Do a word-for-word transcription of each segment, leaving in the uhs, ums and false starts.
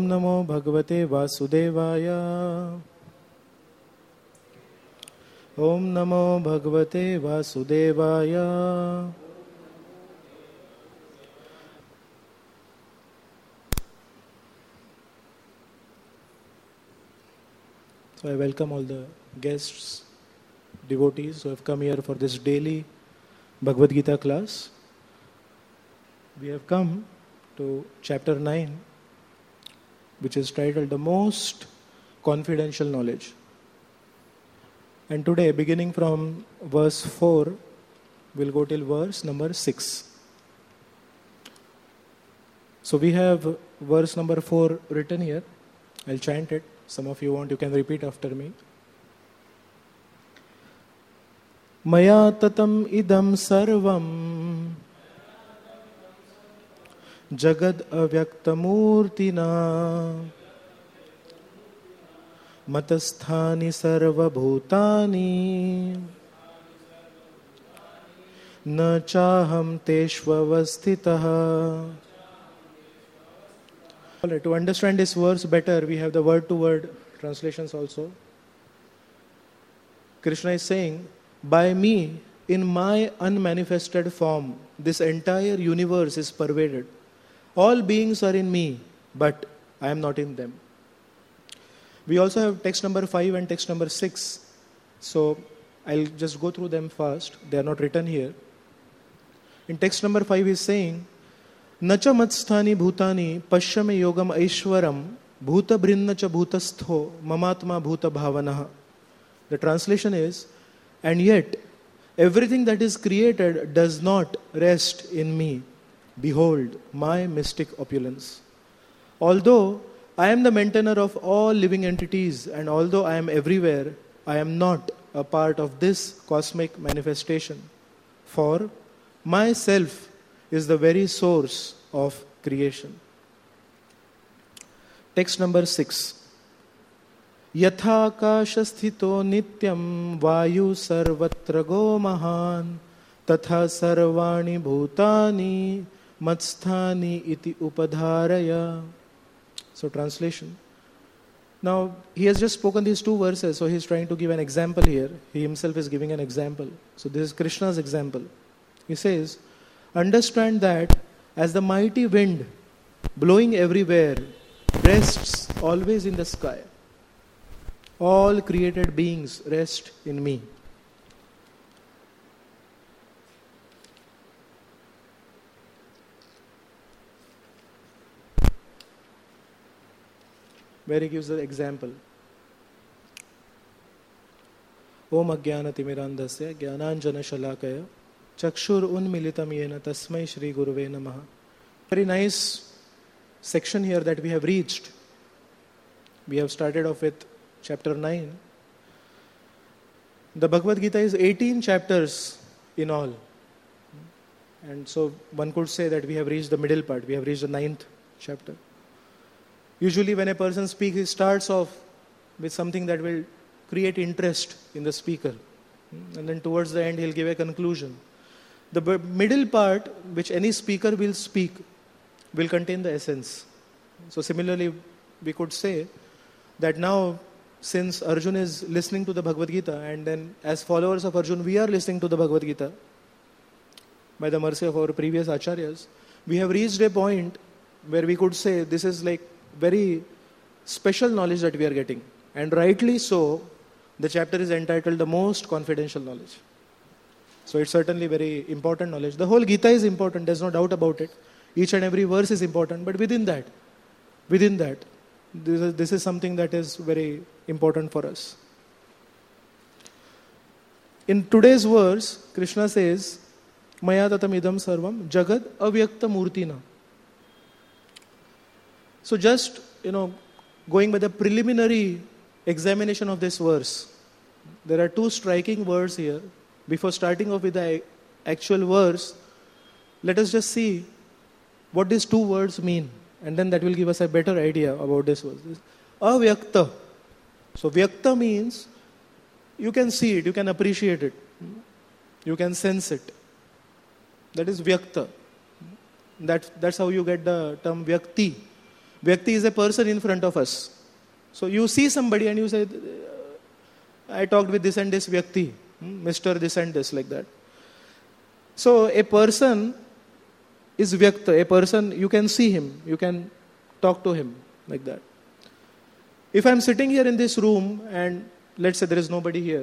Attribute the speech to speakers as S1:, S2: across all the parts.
S1: Namo Bhagavate Vasudevaya. Om Namo Bhagavate Vasudevaya. So I welcome all the guests, devotees who have come here for this daily Bhagavad Gita class. We have come to chapter nine, which is titled The Most Confidential Knowledge. And today, beginning from verse four, we'll go till verse number six. So we have verse number four written here. I'll chant it. Some of you want, you can repeat after me. Maya tatam idam sarvam jagad avyaktamurtina matasthani sarva bhutani na chaham teshvavastitaha. To understand this verse better, we have the word-to-word translations also. Krishna is saying, by me, in my unmanifested form, this entire universe is pervaded. All beings are in me, but I am not in them. We also have text number five and text number six. So I'll just go through them fast. They are not written here. In text number five is saying, Nacha matsthani bhutani pashyame yogam aishwaram bhuta brinnacha bhutastho mamatma bhuta bhavanaha. The translation is, and yet everything that is created does not rest in me. Behold my mystic opulence. Although I am the maintainer of all living entities, and although I am everywhere, I am not a part of this cosmic manifestation. For myself is the very source of creation. Text number six. Yatha kasha sthito nityam vayu sarvatra go mahan tatha sarvani bhutani matsthani iti upadharaya. So translation. Now he has just spoken these two verses, so he is trying to give an example here. He himself is giving an example. So this is Krishna's example. He says, understand that as the mighty wind blowing everywhere rests always in the sky, all created beings rest in me. Where he gives the example. Om ajnana timirandhasya jnananjana shalakaya Chakshur unmilitam yena tasmai Shri Guruve namaha. Very nice section here that we have reached. We have started off with chapter nine. The Bhagavad Gita is eighteen chapters in all. And so one could say that we have reached the middle part. We have reached the ninth chapter. Usually when a person speaks, he starts off with something that will create interest in the speaker. And then towards the end, he'll give a conclusion. The middle part, which any speaker will speak, will contain the essence. So similarly, we could say that now, since Arjun is listening to the Bhagavad Gita, and then as followers of Arjun, we are listening to the Bhagavad Gita, by the mercy of our previous acharyas, we have reached a point where we could say this is like very special knowledge that we are getting. And rightly so, the chapter is entitled The Most Confidential Knowledge. So it's certainly very important knowledge. The whole Gita is important, there's no doubt about it. Each and every verse is important, but within that, within that, this is, this is something that is very important for us. In today's verse, Krishna says, Maya tatam idam sarvam jagad avyakta murtina. So just, you know, going by the preliminary examination of this verse, there are two striking words here. Before starting off with the actual verse, let us just see what these two words mean. And then that will give us a better idea about this verse. Avyakta. So vyakta means you can see it, you can appreciate it, you can sense it. That is vyakta. That, that's how you get the term vyakti. Vyakti is a person in front of us. So you see somebody and you say, I talked with this and this Vyakti, Mister this and this, like that. So a person is Vyakta. A person, you can see him, you can talk to him, like that. If I'm sitting here in this room and let's say there is nobody here,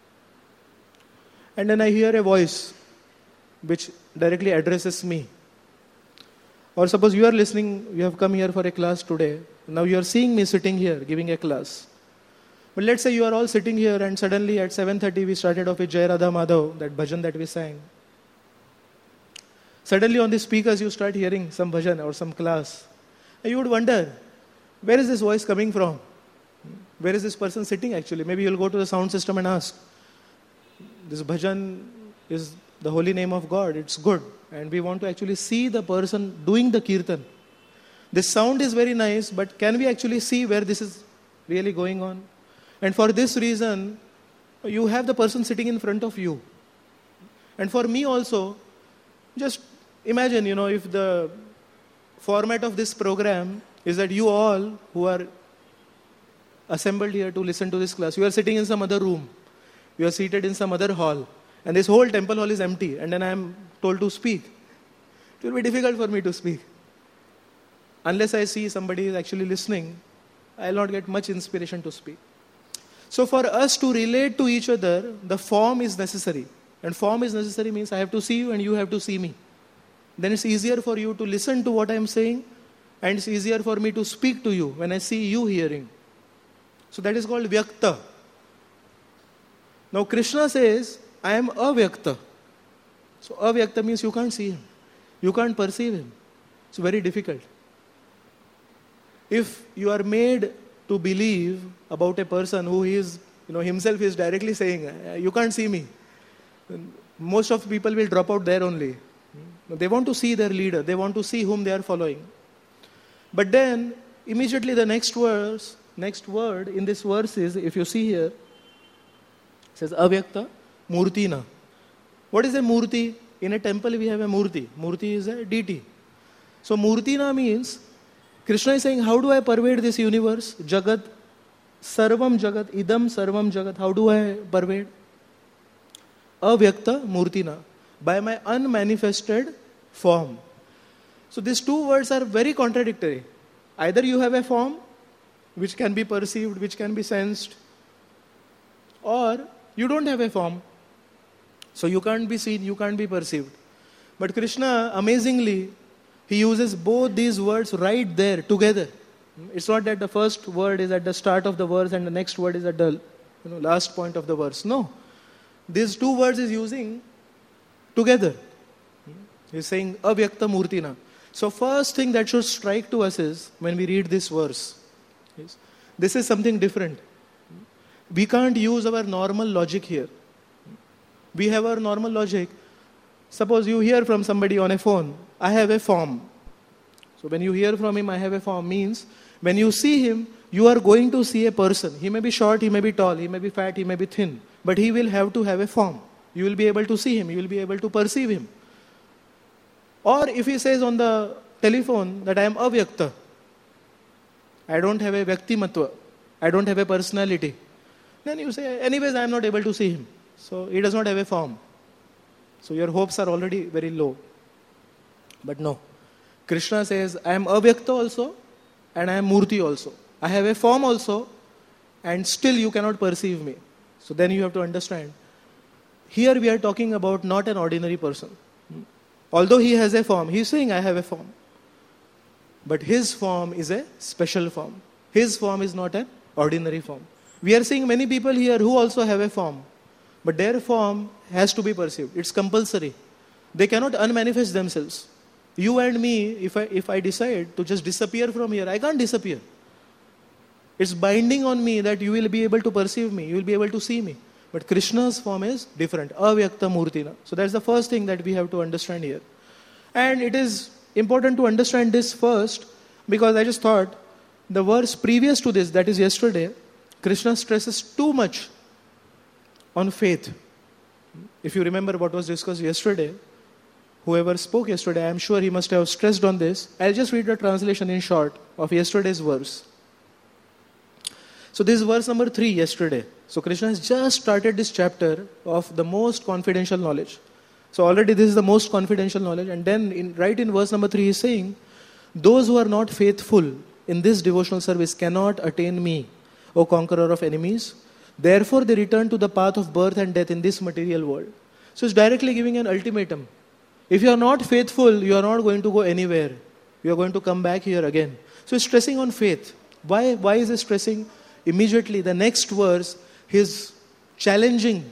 S1: and then I hear a voice which directly addresses me. Or suppose you are listening, you have come here for a class today. Now you are seeing me sitting here giving a class. But let's say you are all sitting here and suddenly at seven thirty we started off with Jai Radha Madhav, that bhajan that we sang. Suddenly on the speakers you start hearing some bhajan or some class. And you would wonder, where is this voice coming from? Where is this person sitting actually? Maybe you'll go to the sound system and ask. This bhajan is the holy name of God. It's good. And we want to actually see the person doing the kirtan. This sound is very nice, but can we actually see where this is really going on? And for this reason, you have the person sitting in front of you. And for me also, just imagine, you know, if the format of this program is that you all who are assembled here to listen to this class, you are sitting in some other room. You are seated in some other hall. And this whole temple hall is empty. And then I am told to speak. It will be difficult for me to speak. Unless I see somebody is actually listening, I will not get much inspiration to speak. So for us to relate to each other, the form is necessary. And form is necessary means I have to see you and you have to see me. Then it's easier for you to listen to what I am saying, and it's easier for me to speak to you when I see you hearing. So that is called Vyakta. Now Krishna says, I am Avyakta. So Avyakta means you can't see him. You can't perceive him. It's very difficult. If you are made to believe about a person who is, you know, himself is directly saying, you can't see me, most of the people will drop out there only. They want to see their leader. They want to see whom they are following. But then, immediately the next verse, next word in this verse is, if you see here, it says Avyakta Murtina. What is a Murti? In a temple we have a Murti. Murti is a deity. So Murtina means, Krishna is saying, how do I pervade this universe? Jagat, Sarvam Jagat, Idam Sarvam Jagat. How do I pervade? Avyakta Murtina. By my unmanifested form. So these two words are very contradictory. Either you have a form which can be perceived, which can be sensed, or you don't have a form. So you can't be seen, you can't be perceived. But Krishna, amazingly, he uses both these words right there together. It's not that the first word is at the start of the verse and the next word is at the, you know, last point of the verse. No. These two words is using together. He's saying Avyakta Murtina. So first thing that should strike to us is when we read this verse, is this is something different. We can't use our normal logic here. We have our normal logic. Suppose you hear from somebody on a phone, I have a form. So when you hear from him, I have a form, means when you see him, you are going to see a person. He may be short, he may be tall, he may be fat, he may be thin, but he will have to have a form. You will be able to see him, you will be able to perceive him. Or if he says on the telephone that I am Avyakta, I don't have a Vyaktimatva, I don't have a personality, then you say, anyways, I am not able to see him. So he does not have a form. So your hopes are already very low. But no. Krishna says, I am Avyakta also, and I am Murti also. I have a form also, and still you cannot perceive me. So then you have to understand. Here we are talking about not an ordinary person. Although he has a form, he is saying, I have a form. But his form is a special form. His form is not an ordinary form. We are seeing many people here who also have a form. But their form has to be perceived. It's compulsory. They cannot unmanifest themselves. You and me, if I, if I decide to just disappear from here, I can't disappear. It's binding on me that you will be able to perceive me, you will be able to see me. But Krishna's form is different. Avyakta Murtina. So that's the first thing that we have to understand here. And it is important to understand this first, because I just thought the verse previous to this, that is yesterday, Krishna stresses too much on faith. If you remember what was discussed yesterday, whoever spoke yesterday, I am sure he must have stressed on this. I'll just read the translation in short of yesterday's verse. So this is verse number three yesterday. So Krishna has just started this chapter of the most confidential knowledge. So already this is the most confidential knowledge. And then in, right in verse number three, he is saying, those who are not faithful in this devotional service cannot attain me, O conqueror of enemies. Therefore they return to the path of birth and death in this material world. So it's directly giving an ultimatum. If you are not faithful, you are not going to go anywhere. You are going to come back here again. So it's stressing on faith. Why, why is it stressing? Immediately, the next verse, he's challenging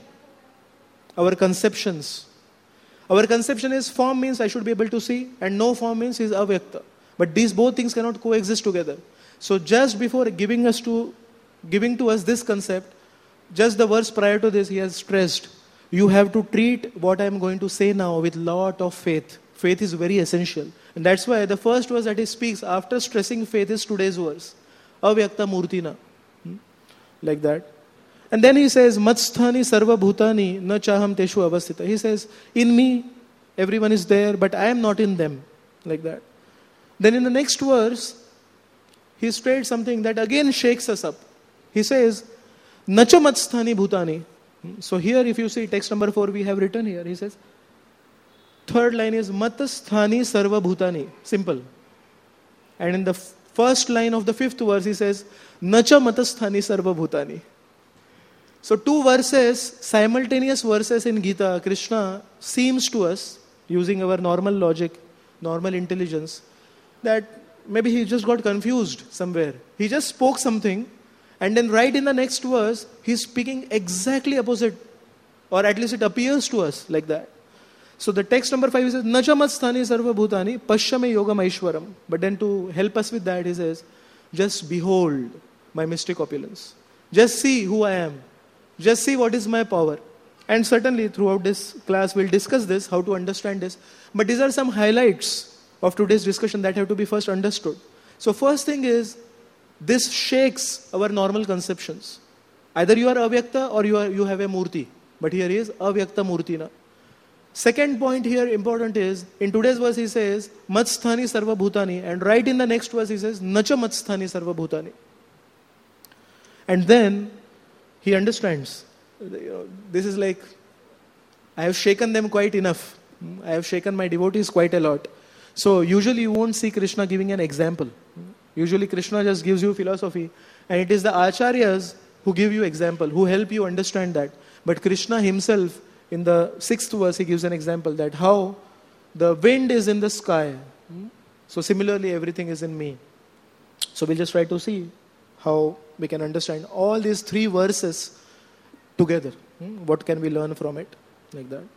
S1: our conceptions. Our conception is form means I should be able to see, and no form means is avyakta. But these both things cannot coexist together. So just before giving us to giving to us this concept, just the verse prior to this, he has stressed, you have to treat what I am going to say now with lot of faith. Faith is very essential. And that's why the first verse that he speaks after stressing faith is today's verse. Avyakta murtina. Like that. And then he says, Matsthani sarva bhutani na chaham teshu avasthita. He says, in me, everyone is there, but I am not in them. Like that. Then in the next verse, he states something that again shakes us up. He says, Nacha matsthani bhutani. So here, if you see text number four, we have written here. He says, third line is Matasthani sarva bhutani. Simple. And in the f- first line of the fifth verse, he says, Nacha matasthani sarva bhutani. So two verses, simultaneous verses in Gita, Krishna seems to us, using our normal logic, normal intelligence, that maybe he just got confused somewhere. He just spoke something, and then right in the next verse, he's speaking exactly opposite, or at least it appears to us like that. So the text number five says, Nachamasthani sarva bhutani pashyame yogam aishwaram. But then to help us with that, he says, just behold my mystic opulence. Just see who I am. Just see what is my power. And certainly throughout this class, we'll discuss this, how to understand this. But these are some highlights of today's discussion that have to be first understood. So first thing is, this shakes our normal conceptions. Either you are avyakta or you, are, you have a murti. But here is avyakta murtina. Second point here important is, in today's verse he says, Matsthani sarva bhutani. And right in the next verse he says, Nacha matsthani sarva bhutani. And then he understands. You know, this is like, I have shaken them quite enough. I have shaken my devotees quite a lot. So usually you won't see Krishna giving an example. Usually Krishna just gives you philosophy. And it is the acharyas who give you example, who help you understand that. But Krishna himself, in the sixth verse, he gives an example that how the wind is in the sky. So similarly, everything is in me. So we'll just try to see how we can understand all these three verses together. What can we learn from it? Like that.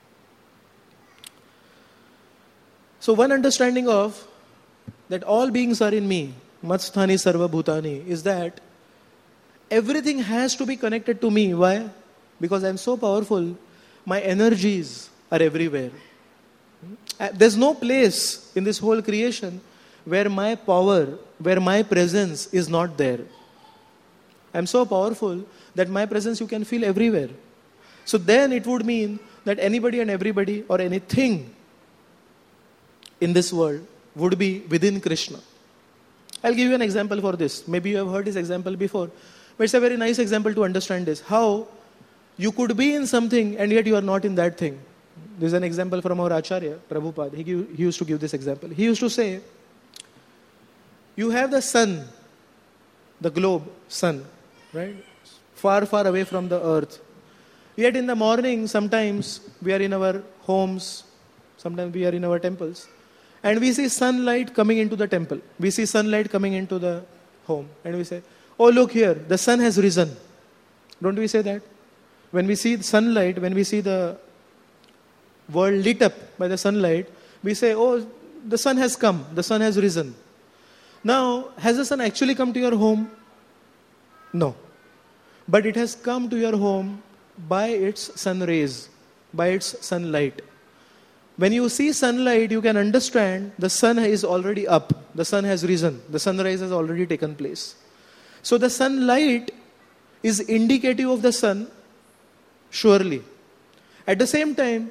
S1: So one understanding of that all beings are in me, Matsthani sarva bhutani, is that everything has to be connected to me. Why? Because I am so powerful, my energies are everywhere. There's no place in this whole creation where my power, where my presence is not there. I'm so powerful that my presence you can feel everywhere. So then it would mean that anybody and everybody or anything in this world would be within Krishna. I'll give you an example for this. Maybe you have heard this example before. But it's a very nice example to understand this. How you could be in something and yet you are not in that thing. This is an example from our Acharya, Prabhupada. He, give, he used to give this example. He used to say, you have the sun, the globe, sun, right? Far, far away from the earth. Yet in the morning, sometimes we are in our homes, sometimes we are in our temples, and we see sunlight coming into the temple. We see sunlight coming into the home. And we say, oh, look here, the sun has risen. Don't we say that? When we see sunlight, when we see the world lit up by the sunlight, we say, oh, the sun has come, the sun has risen. Now, has the sun actually come to your home? No. But it has come to your home by its sun rays, by its sunlight. When you see sunlight, you can understand the sun is already up, the sun has risen, the sunrise has already taken place. So the sunlight is indicative of the sun, surely. At the same time,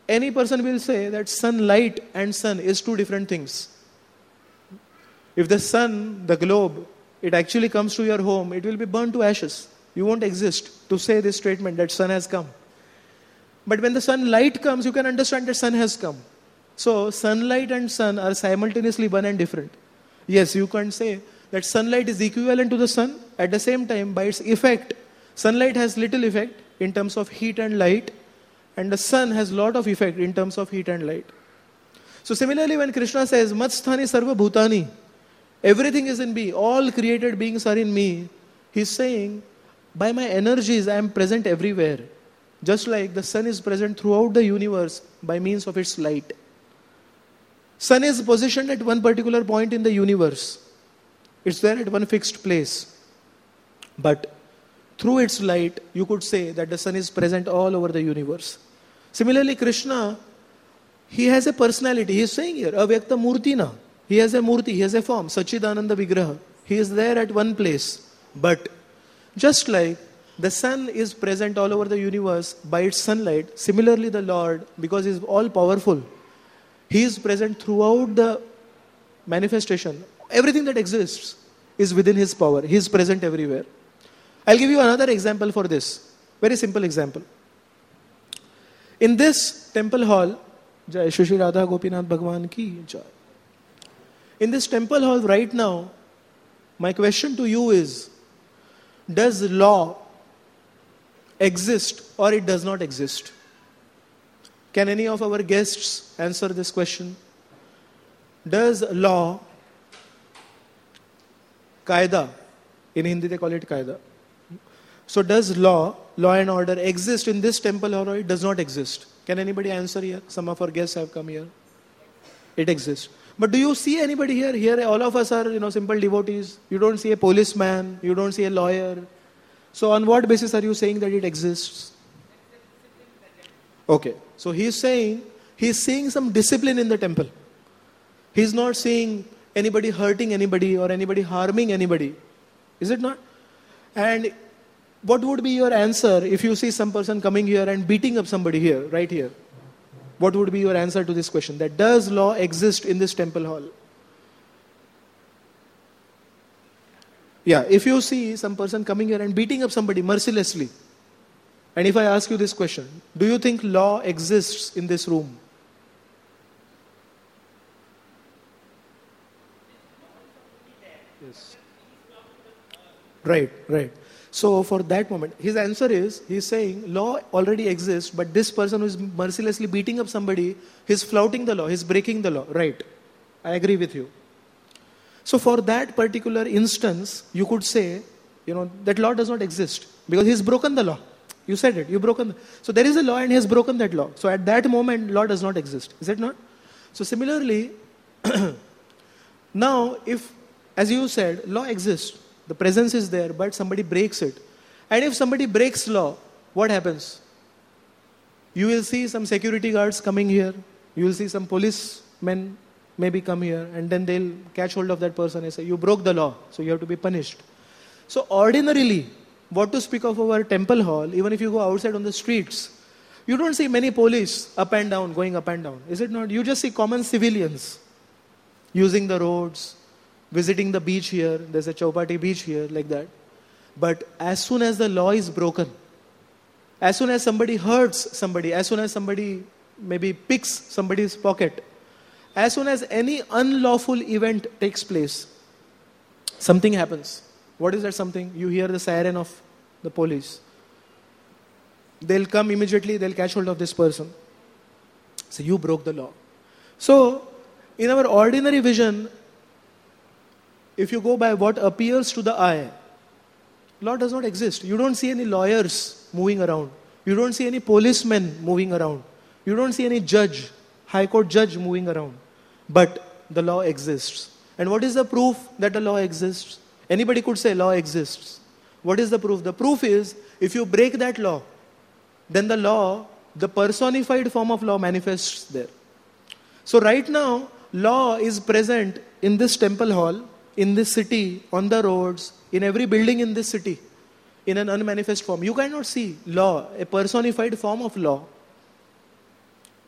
S1: any person will say that sunlight and sun is two different things. If the sun, the globe, it actually comes to your home, it will be burned to ashes. You won't exist to say this statement that sun has come. But when the sunlight comes, you can understand that sun has come. So sunlight and sun are simultaneously one and different. Yes, you can say that sunlight is equivalent to the sun. At the same time, by its effect, sunlight has little effect in terms of heat and light, and the sun has lot of effect in terms of heat and light. So similarly, when Krishna says, Matsthani sarva bhutani, everything is in me, all created beings are in me, he's saying, by my energies I am present everywhere. Just like the sun is present throughout the universe by means of its light. Sun is positioned at one particular point in the universe. It's there at one fixed place. But through its light, you could say that the sun is present all over the universe. Similarly, Krishna, he has a personality. He is saying here, Avyakta Murtina. He has a murti, he has a form, Sachidananda Vigraha. He is there at one place. But just like the sun is present all over the universe by its sunlight, similarly the Lord, because he is all powerful, he is present throughout the manifestation. Everything that exists is within his power. He is present everywhere. I'll give you another example for this. Very simple example. In this temple hall, Jai Shri Shri Radha Gopinath Bhagwan ki Jai. In this temple hall right now, my question to you is, does law exist or it does not exist? Can any of our guests answer this question? Does law, Qaida, in Hindi they call it Qaida. So does law, law and order exist in this temple hall or it does not exist? Can anybody answer here? Some of our guests have come here. It exists. But do you see anybody here? Here all of us are, you know, simple devotees. You don't see a policeman. You don't see a lawyer. So on what basis are you saying that it exists? Okay. So he's saying, he's seeing some discipline in the temple. He's not seeing anybody hurting anybody or anybody harming anybody. Is it not? And what would be your answer if you see some person coming here and beating up somebody here, right here? What would be your answer to this question? That does law exist in this temple hall? Yeah, if you see some person coming here and beating up somebody mercilessly, and if I ask you this question, do you think law exists in this room? Yes. Right, right. So for that moment, his answer is, he's saying law already exists, but this person who is mercilessly beating up somebody, he's flouting the law, he's breaking the law. Right. I agree with you. So for that particular instance, you could say, you know, that law does not exist because he's broken the law. You said it, you broken. The, so there is a law and he has broken that law. So at that moment, law does not exist. Is it not? So similarly, now if, as you said, law exists, the presence is there, but somebody breaks it. And if somebody breaks law, what happens? You will see some security guards coming here. You will see some policemen maybe come here, and then they'll catch hold of that person and say, you broke the law, so you have to be punished. So ordinarily, what to speak of our temple hall, even if you go outside on the streets, you don't see many police up and down, going up and down. Is it not? You just see common civilians using the roads, visiting the beach here, there's a Chowpatty beach here, like that. But as soon as the law is broken, as soon as somebody hurts somebody, as soon as somebody maybe picks somebody's pocket, as soon as any unlawful event takes place, something happens. What is that something? You hear the siren of the police. They'll come immediately, they'll catch hold of this person. So you broke the law. So, in our ordinary vision, if you go by what appears to the eye, law does not exist. You don't see any lawyers moving around. You don't see any policemen moving around. You don't see any judge, high court judge moving around. But the law exists. And what is the proof that the law exists? Anybody could say law exists. What is the proof? The proof is, if you break that law, then the law, the personified form of law manifests there. So right now, law is present in this temple hall, in this city, on the roads, in every building in this city, in an unmanifest form. You cannot see law, a personified form of law.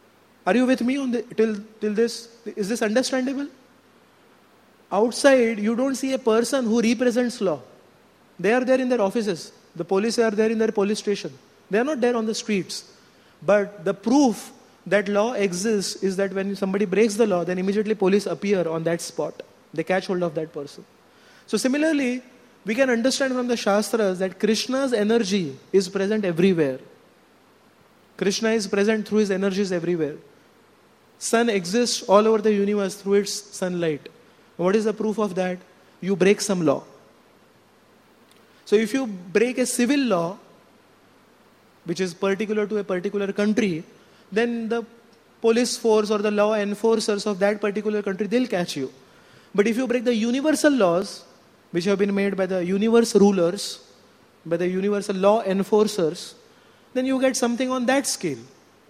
S1: Are you with me on the, till, till this? Is this understandable? Outside, you don't see a person who represents law. They are there in their offices. The police are there in their police station. They are not there on the streets. But the proof that law exists is that when somebody breaks the law, then immediately police appear on that spot. They catch hold of that person. So similarly, we can understand from the Shastras that Krishna's energy is present everywhere. Krishna is present through his energies everywhere. Sun exists all over the universe through its sunlight. What is the proof of that? You break some law. So if you break a civil law, which is particular to a particular country, then the police force or the law enforcers of that particular country, they'll catch you. But if you break the universal laws, which have been made by the universe rulers, by the universal law enforcers, then you get something on that scale.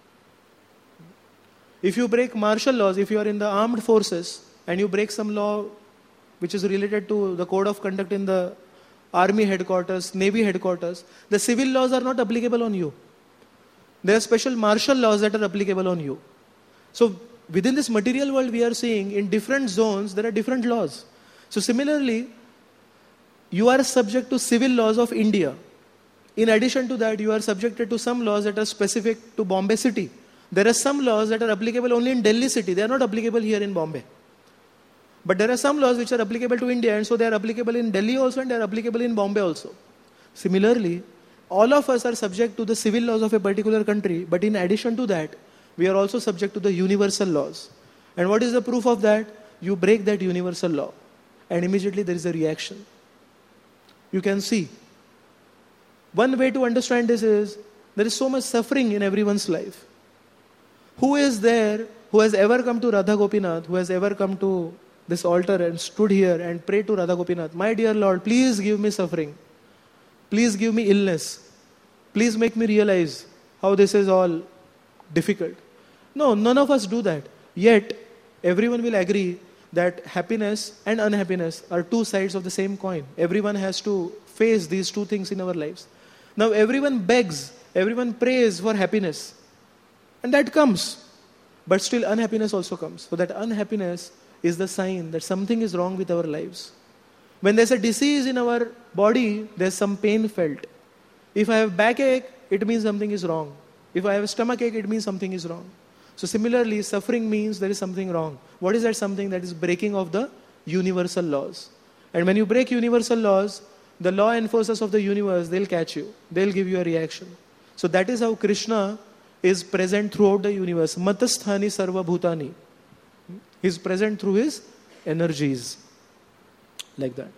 S1: If you break martial laws, if you are in the armed forces, and you break some law which is related to the code of conduct in the army headquarters, navy headquarters, the civil laws are not applicable on you. There are special martial laws that are applicable on you. So within this material world we are seeing in different zones there are different laws. So similarly, you are subject to civil laws of India. In addition to that, you are subjected to some laws that are specific to Bombay city. There are some laws that are applicable only in Delhi city. They are not applicable here in Bombay. But there are some laws which are applicable to India, and so they are applicable in Delhi also and they are applicable in Bombay also. Similarly, all of us are subject to the civil laws of a particular country, but in addition to that, we are also subject to the universal laws. And what is the proof of that? You break that universal law, and immediately there is a reaction. You can see. One way to understand this is, there is so much suffering in everyone's life. Who is there who has ever come to Radha Gopinath, who has ever come to this altar and stood here and prayed to Radha Gopinath, my dear Lord, please give me suffering. Please give me illness. Please make me realize how this is all difficult. No, none of us do that. Yet, everyone will agree that happiness and unhappiness are two sides of the same coin. Everyone has to face these two things in our lives. Now, everyone begs, everyone prays for happiness. And that comes. But still, unhappiness also comes. So that unhappiness is the sign that something is wrong with our lives. When there's a disease in our body, there's some pain felt. If I have backache, it means something is wrong. If I have a stomach ache, it means something is wrong. So similarly, suffering means there is something wrong. What is that something? That is breaking of the universal laws. And when you break universal laws, the law enforcers of the universe, they'll catch you. They'll give you a reaction. So that is how Krishna is present throughout the universe. Matasthani sarva bhutani. He is present through his energies. Like that.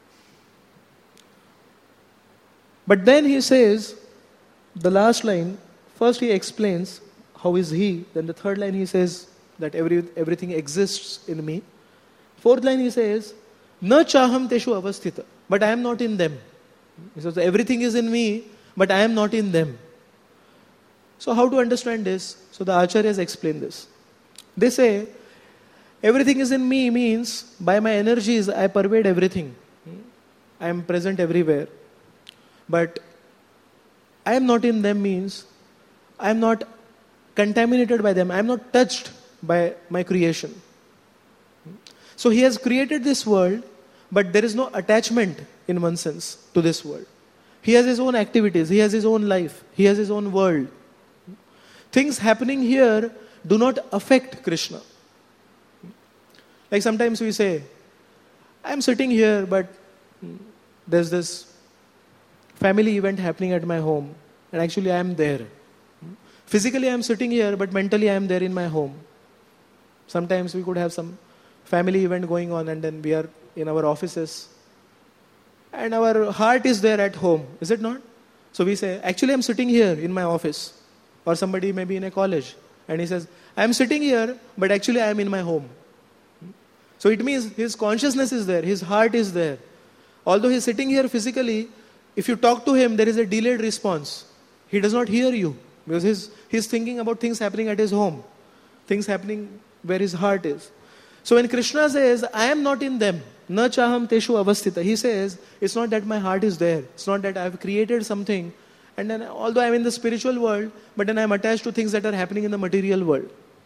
S1: But then he says, the last line, first he explains how is he. Then the third line he says that every, everything exists in me. Fourth line he says, na chaham teshu avasthita. But I am not in them. He says everything is in me, but I am not in them. So how to understand this? So the Acharyas explain this. They say, everything is in me means by my energies I pervade everything. I am present everywhere. But I am not in them means I am not contaminated by them. I am not touched by my creation. So he has created this world, but there is no attachment in one sense to this world. He has his own activities. He has his own life. He has his own world. Things happening here do not affect Krishna. Like sometimes we say, I am sitting here, but there's this family event happening at my home, and actually I am there. Physically I am sitting here, but mentally I am there in my home. Sometimes we could have some family event going on, and then we are in our offices, and our heart is there at home, is it not? So we say, actually I am sitting here in my office. Or somebody may be in a college, and he says, I am sitting here, but actually I am in my home. So it means his consciousness is there, his heart is there. Although he is sitting here physically, if you talk to him, there is a delayed response. He does not hear you, because he's, he's thinking about things happening at his home, things happening where his heart is. So when Krishna says, I am not in them, na chaham teshu avasthita, he says, it's not that my heart is there, it's not that I have created something, and then although I am in the spiritual world, but then I am attached to things that are happening in the material world.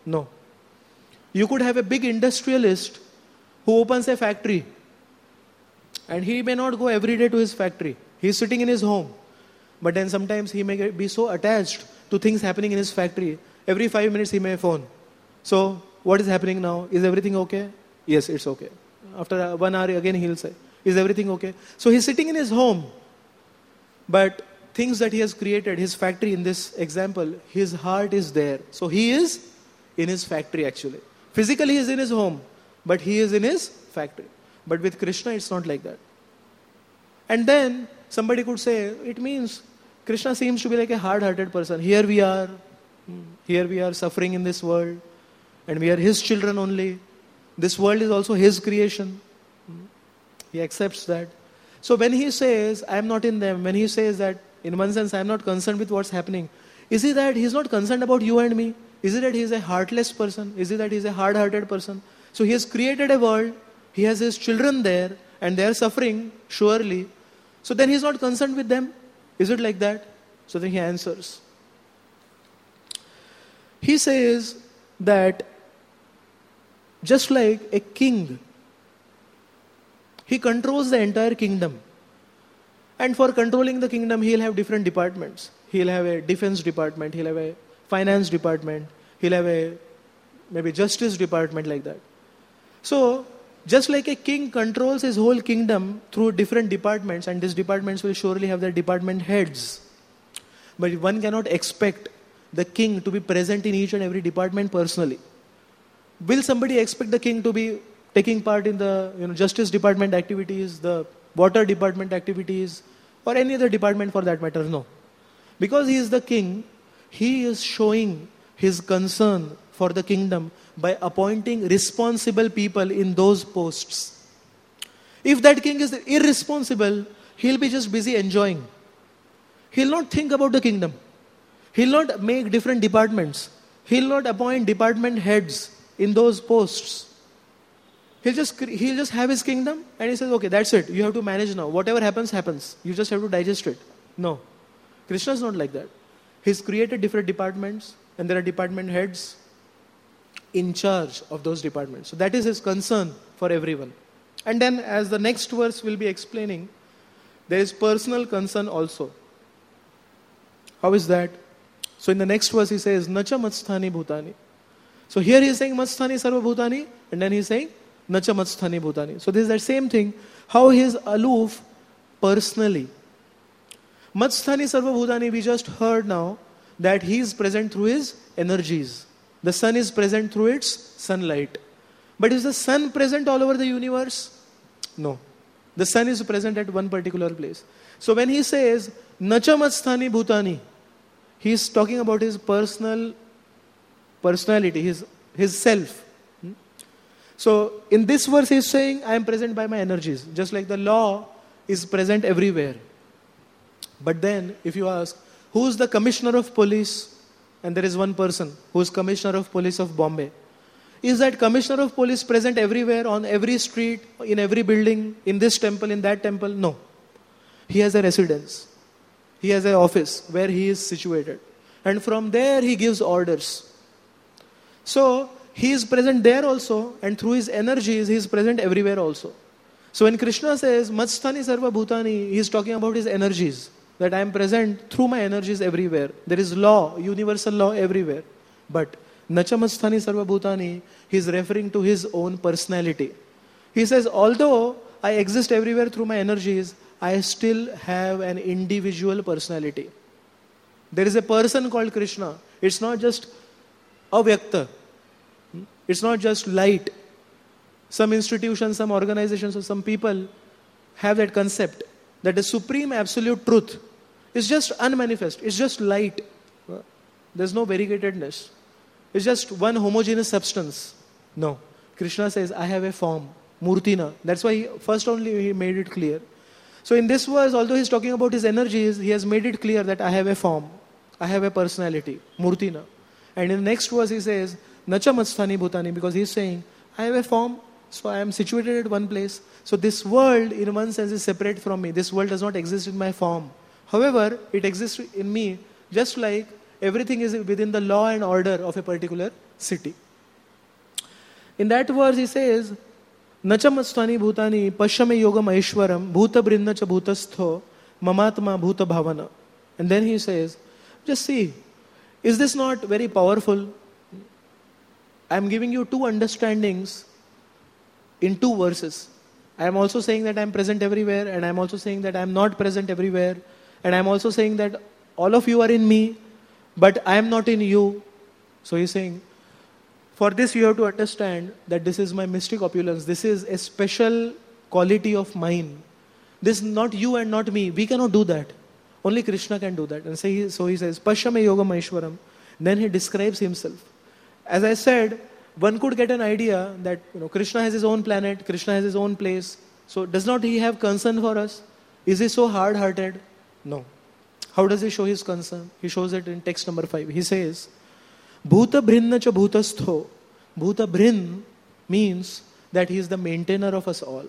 S1: No. You could have a big industrialist who opens a factory, and he may not go every day to his factory. He's sitting in his home. But then sometimes he may be so attached to things happening in his factory. Every five minutes he may phone. So, what is happening now? Is everything okay? Yes, it's okay. After one hour again he'll say, is everything okay? So he's sitting in his home. But things that he has created, his factory in this example, his heart is there. So he is in his factory actually. Physically he is in his home, but he is in his factory. But with Krishna it's not like that. And then somebody could say, it means Krishna seems to be like a hard-hearted person. Here we are, here we are suffering in this world, and we are his children only. This world is also his creation. He accepts that. So when he says, I am not in them, when he says that, in one sense, I am not concerned with what's happening, is it that he's not concerned about you and me? Is it that he's a heartless person? Is it that he's a hard-hearted person? So he has created a world, he has his children there, and they are suffering, surely. So then he's not concerned with them? Is it like that? So then he answers. He says that just like a king, he controls the entire kingdom. And for controlling the kingdom, he'll have different departments. He'll have a defense department, he'll have a finance department, he'll have a maybe justice department, like that. So, just like a king controls his whole kingdom through different departments, and these departments will surely have their department heads. But one cannot expect the king to be present in each and every department personally. Will somebody expect the king to be taking part in the you know, justice department activities, the water department activities, or any other department for that matter? No. Because he is the king, he is showing his concern for the kingdom by appointing responsible people in those posts. If that king is irresponsible, he'll be just busy enjoying. He'll not think about the kingdom. He'll not make different departments. He'll not appoint department heads in those posts. He'll just, he'll just have his kingdom and he says, okay, that's it. You have to manage now. Whatever happens, happens. You just have to digest it. No. Krishna is not like that. He's created different departments and there are department heads in charge of those departments. So that is his concern for everyone. And then as the next verse will be explaining, there is personal concern also. How is that? So in the next verse he says, Nacha matsthani bhutani. So here he is saying matsthani sarva bhutani, and then he is saying Nacha matsthani bhutani. So this is that same thing, how he is aloof personally. Matsthani sarva bhutani, we just heard now that he is present through his energies. The sun is present through its sunlight. But is the sun present all over the universe? No. The sun is present at one particular place. So when he says Nacha matsthani bhutani, he is talking about his personal personality, his, his self. Hmm? So in this verse he is saying, I am present by my energies. Just like the law is present everywhere. But then if you ask, who is the commissioner of police? And there is one person who is commissioner of police of Bombay. Is that commissioner of police present everywhere, on every street, in every building, in this temple, in that temple? No. He has a residence. He has an office where he is situated. And from there he gives orders. So, he is present there also, and through his energies, he is present everywhere also. So when Krishna says, Matsthani sarva bhutani, he is talking about his energies. That I am present through my energies everywhere. There is law, universal law everywhere. But Nacha matsthani sarva bhutani, he is referring to his own personality. He says, although I exist everywhere through my energies, I still have an individual personality. There is a person called Krishna. It's not just avyakta. It's not just light. Some institutions, some organizations, or some people have that concept that the supreme absolute truth is just unmanifest. It's just light. There's no variegatedness. It's just one homogeneous substance. No. Krishna says, I have a form. Murtina. That's why he, first only he made it clear. So in this verse, although he's talking about his energies, he has made it clear that I have a form. I have a personality. Murtina. And in the next verse he says, Nacha matsthani bhutani, because he's saying, I have a form, so I am situated at one place. So this world, in one sense, is separate from me. This world does not exist in my form. However, it exists in me, just like everything is within the law and order of a particular city. In that verse he says, Nachamasthani bhutani pashyame yogam aishwaram bhuta brinna cha bhutastho mamatma bhuta bhavana. And then he says, just see, is this not very powerful? I am giving you two understandings in two verses. I am also saying that I am present everywhere, and I am also saying that I am not present everywhere, and I am also saying that all of you are in me, but I am not in you. So he is saying, for this you have to understand that this is my mystic opulence. This is a special quality of mine. This is not you and not me. We cannot do that. Only Krishna can do that. And so he, so he says, Pashyame yogam aishwaram. Then he describes himself. As I said, one could get an idea that, you know, Krishna has his own planet, Krishna has his own place. So does not he have concern for us? Is he so hard-hearted? No. How does he show his concern? He shows it in text number five. He says, Bhuta bhrinna cha bhutastho. Bhuta bhrin means that he is the maintainer of us all.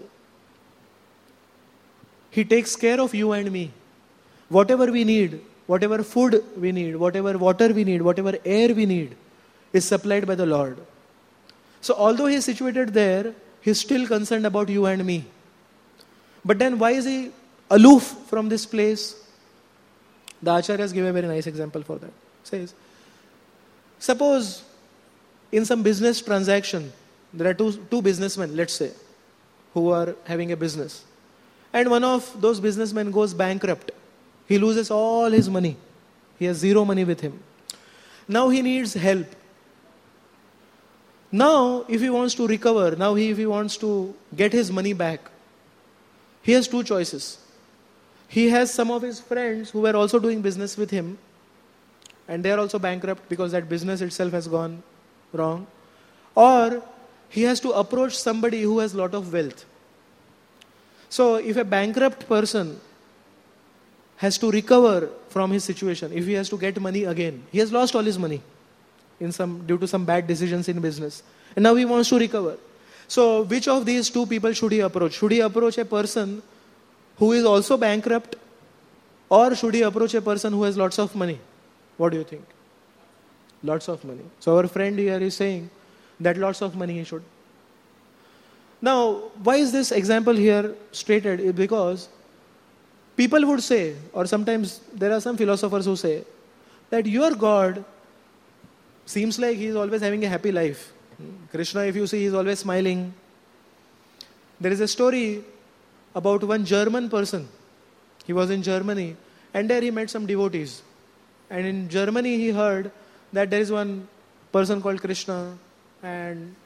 S1: He takes care of you and me. Whatever we need, whatever food we need, whatever water we need, whatever air we need, is supplied by the Lord. So although he is situated there, he is still concerned about you and me. But then why is he aloof from this place? The Acharyas give a very nice example for that. Says, suppose in some business transaction, there are two, two businessmen, let's say, who are having a business. And one of those businessmen goes bankrupt. He loses all his money. He has zero money with him. Now he needs help. Now, if he wants to recover, now he, if he wants to get his money back, he has two choices. He has some of his friends who were also doing business with him, and they are also bankrupt because that business itself has gone wrong. Or he has to approach somebody who has a lot of wealth. So if a bankrupt person has to recover from his situation, if he has to get money again, he has lost all his money in some due to some bad decisions in business, and now he wants to recover. So which of these two people should he approach? Should he approach a person who is also bankrupt, or should he approach a person who has lots of money? What do you think? Lots of money. So our friend here is saying that lots of money he should. Now, why is this example here stated? It's because people would say, or sometimes there are some philosophers who say, that your God seems like he is always having a happy life. Krishna, if you see, he is always smiling. There is a story about one German person. He was in Germany, and there he met some devotees. And in Germany he heard that there is one person called Krishna, and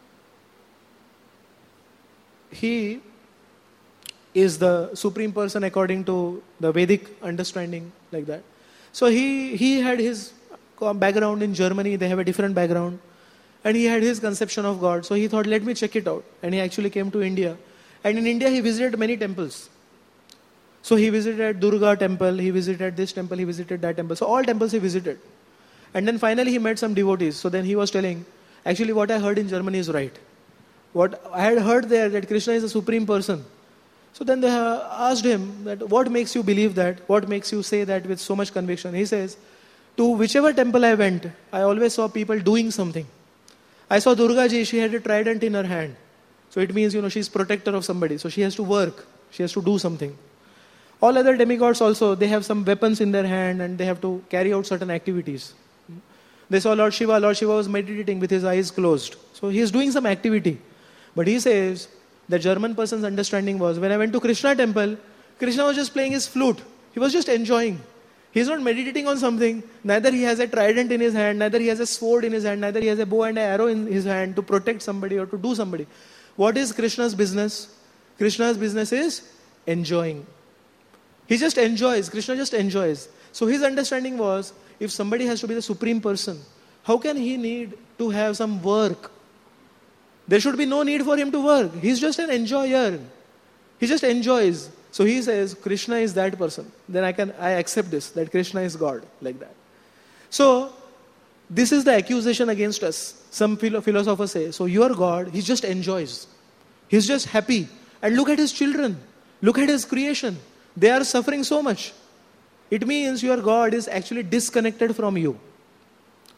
S1: he is the supreme person according to the Vedic understanding, like that. So he, he had his background in Germany, they have a different background, and he had his conception of God. So he thought, let me check it out. And he actually came to India. And in India he visited many temples. So he visited Durga temple, he visited this temple, he visited that temple. So all temples he visited. And then finally he met some devotees. So then he was telling, actually what I heard in Germany is right. What I had heard there, that Krishna is a supreme person. So then they asked him, that what makes you believe that? What makes you say that with so much conviction? He says, to whichever temple I went, I always saw people doing something. I saw Durga ji, she had a trident in her hand. So it means, you know, she's protector of somebody. So she has to work. She has to do something. All other demigods also, they have some weapons in their hand and they have to carry out certain activities. They saw Lord Shiva. Lord Shiva was meditating with his eyes closed. So he is doing some activity. But he says, the German person's understanding was, when I went to Krishna temple, Krishna was just playing his flute. He was just enjoying. He is not meditating on something. Neither he has a trident in his hand, neither he has a sword in his hand, neither he has a bow and an arrow in his hand to protect somebody or to do somebody. What is Krishna's business? Krishna's business is enjoying. He just enjoys. Krishna just enjoys. So his understanding was, if somebody has to be the supreme person, how can he need to have some work? There should be no need for him to work. He's just an enjoyer. He just enjoys. So he says, Krishna is that person. Then I can I accept this, that Krishna is God, like that. So this is the accusation against us. Some philosophers say, so your God, he just enjoys. He's just happy. And look at his children. Look at his creation. They are suffering so much. It means your God is actually disconnected from you.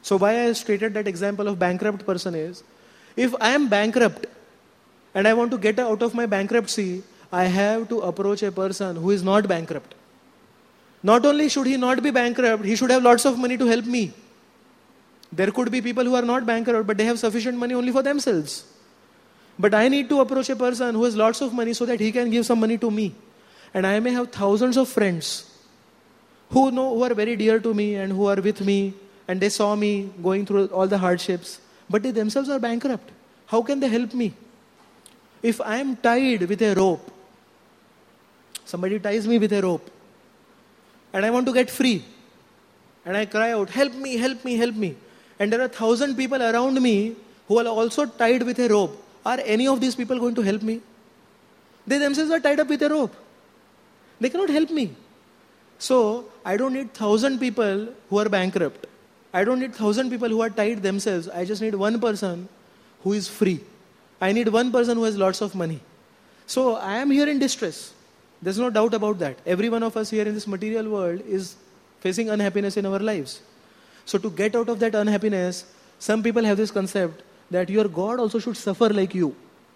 S1: So why I stated that example of bankrupt person is, if I am bankrupt and I want to get out of my bankruptcy, I have to approach a person who is not bankrupt. Not only should he not be bankrupt, he should have lots of money to help me. There could be people who are not bankrupt, but they have sufficient money only for themselves. But I need to approach a person who has lots of money so that he can give some money to me. And I may have thousands of friends who know, who are very dear to me and who are with me, and they saw me going through all the hardships, but they themselves are bankrupt. How can they help me? If I am tied with a rope, somebody ties me with a rope, and I want to get free, and I cry out, help me, help me, help me. And there are thousand people around me who are also tied with a rope. Are any of these people going to help me? They themselves are tied up with a rope. They cannot help me. So, I don't need thousand people who are bankrupt. I don't need thousand people who are tied themselves. I just need one person who is free. I need one person who has lots of money. So, I am here in distress. There's no doubt about that. Every one of us here in this material world is facing unhappiness in our lives. So, to get out of that unhappiness, some people have this concept that your God also should suffer like you.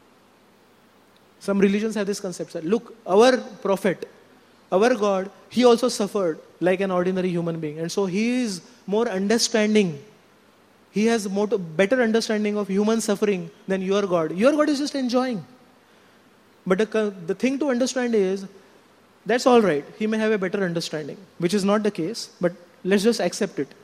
S1: Some religions have this concept. Look, our prophet, our God, he also suffered like an ordinary human being. And so he is more understanding. He has more to, better understanding of human suffering than your God. Your God is just enjoying. But the, the thing to understand is, that's all right. He may have a better understanding, which is not the case. But let's just accept it.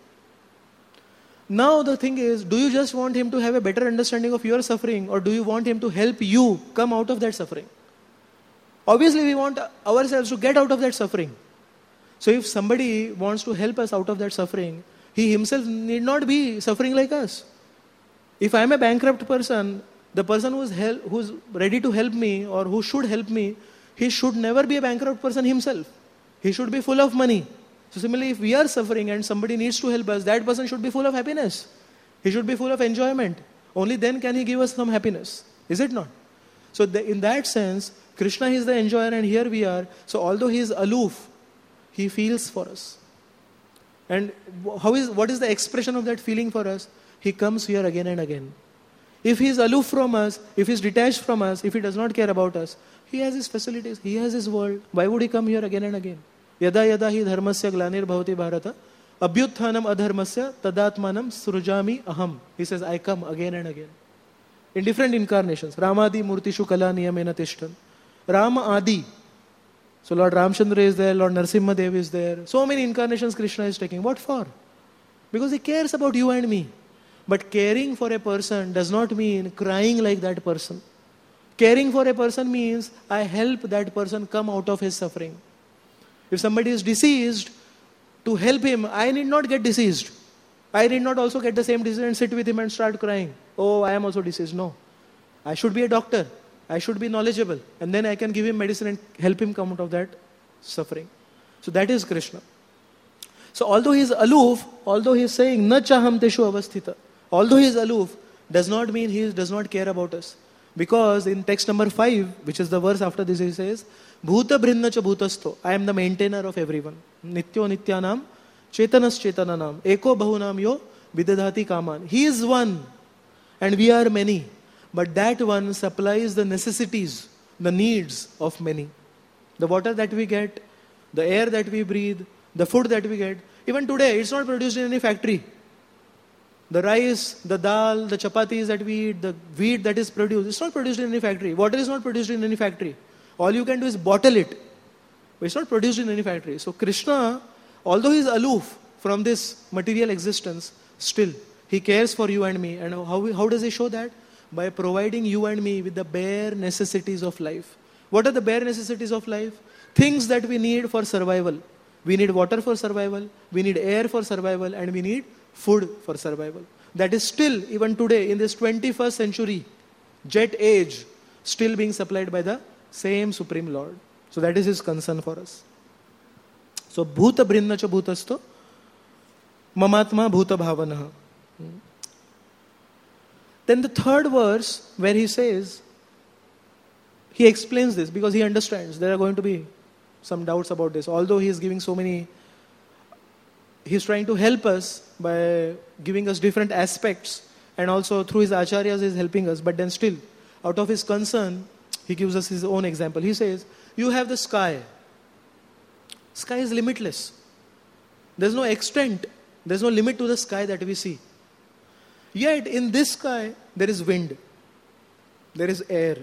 S1: Now the thing is, do you just want him to have a better understanding of your suffering, or do you want him to help you come out of that suffering? Obviously, we want ourselves to get out of that suffering. So if somebody wants to help us out of that suffering, he himself need not be suffering like us. If I am a bankrupt person, the person who is hel- who's ready to help me or who should help me, he should never be a bankrupt person himself. He should be full of money. So similarly, if we are suffering and somebody needs to help us, that person should be full of happiness. He should be full of enjoyment. Only then can he give us some happiness. Is it not? So the, in that sense, Krishna is the enjoyer and here we are. So although he is aloof, he feels for us. And how is what is the expression of that feeling for us? He comes here again and again. If he is aloof from us, if he is detached from us, if he does not care about us, he has his facilities, he has his world. Why would he come here again and again? Yada yada hi dharmasya glanir bhavati bharata abhyutthanam adharmasya tadatmanam srujami aham. He says, I come again and again. In different incarnations. Ramadi murtishu kala niyamena tishtan. Rama Adi. So Lord Ramchandra is there, Lord Narsimha Dev is there. So many incarnations Krishna is taking. What for? Because he cares about you and me. But caring for a person does not mean crying like that person. Caring for a person means I help that person come out of his suffering. If somebody is deceased, to help him, I need not get deceased. I need not also get the same disease and sit with him and start crying. Oh, I am also deceased. No. I should be a doctor. I should be knowledgeable. And then I can give him medicine and help him come out of that suffering. So that is Krishna. So although he is aloof, although he is saying, Na chaham teshu avasthita, although he is aloof, does not mean he does not care about us. Because in text number five, which is the verse after this, he says, Bhuta brinna cha bhutasto. I am the maintainer of everyone. Nityo nityanam, chetanas chetananam, eko bahunam yo vidadhati kaman. He is one and we are many. But that one supplies the necessities, the needs of many. The water that we get, the air that we breathe, the food that we get. Even today, it's not produced in any factory. The rice, the dal, the chapatis that we eat, the wheat that is produced, it's not produced in any factory. Water is not produced in any factory. All you can do is bottle it. But it's not produced in any factory. So Krishna, although he is aloof from this material existence, still, he cares for you and me. And how, how does he show that? By providing you and me with the bare necessities of life. What are the bare necessities of life? Things that we need for survival. We need water for survival, we need air for survival, and we need food for survival. That is still, even today, in this twenty-first century, jet age, still being supplied by the same Supreme Lord. So that is his concern for us. So, bhuta brinna cha bhutasto, mamatma bhuta bhavanaha. Then the third verse, where he says, he explains this because he understands there are going to be some doubts about this. Although he is giving so many he's trying to help us by giving us different aspects, and also through his acharyas is helping us. But then still, out of his concern, he gives us his own example. He says, you have the sky. Sky is limitless. There's no extent. There's no limit to the sky that we see. Yet in this sky, there is wind. There is air.